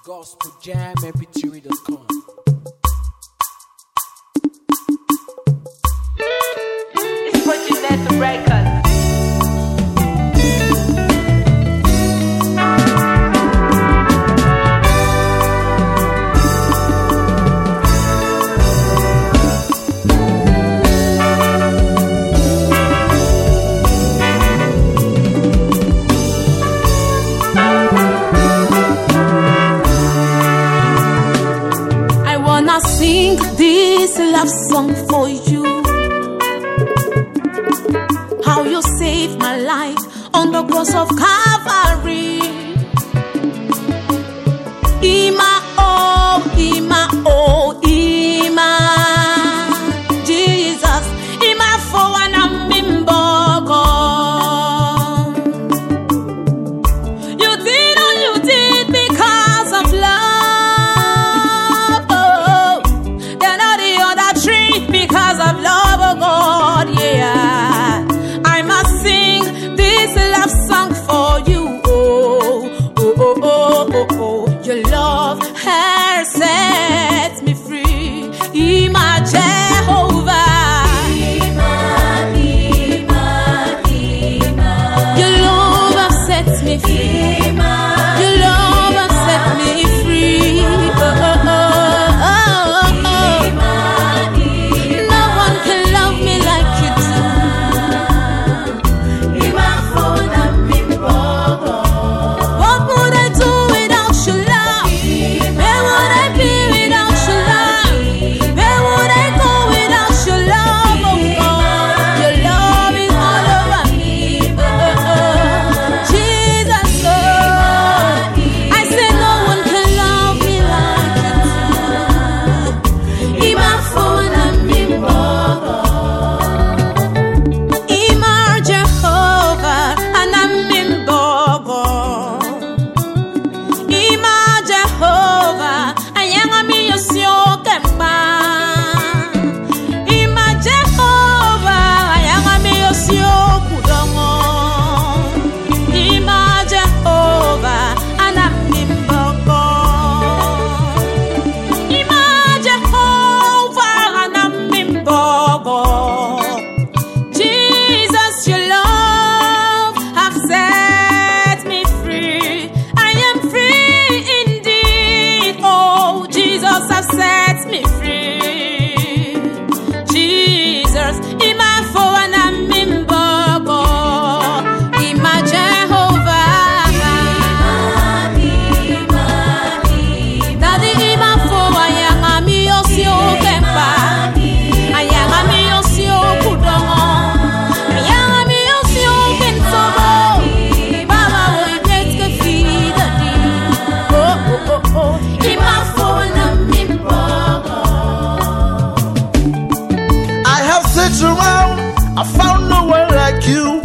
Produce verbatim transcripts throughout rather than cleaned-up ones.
gospel jam m p three dot com. It's Fortunate Records. Sing this love song for you. How you saved my life on the cross of Calvary. Ima oh, Ima oh, Ima Jesus, Ima for one I'm in Bogo. You did all you did because of love. Because of love, oh God, yeah. I must sing this love song for you. Oh, oh, oh, oh, oh, oh. Your love has set me free. Ima Jehovah. Ima, Ima, Ima. Your love has set me free. Ima, your love has set me free. Oh, oh, oh, oh. Around, I found no one like you,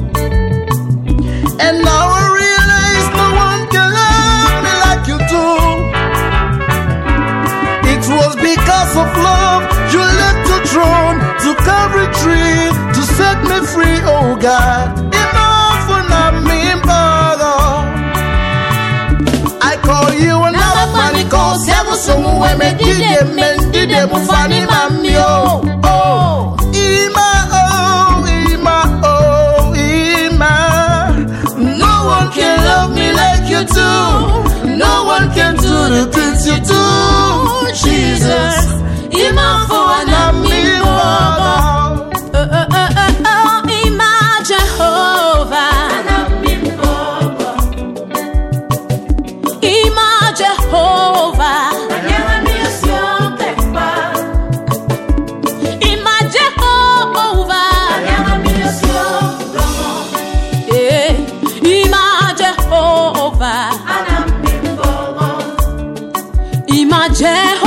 and now I realize no one can love me like you do. It was because of love you left the throne, took every tree to set me free. Oh God, enough for not me, brother. I call you another funny call, seven some women did it, men did it, funny mammy. Oh, oh. Ima, oh, Ima, oh, Ima. No one can love me like you do. No one can do the things you do. Jesus, Ima for an amigo. Oh, oh, oh, oh, oh, Ima Jehovah. Ima Jehovah. Ima Jehovah.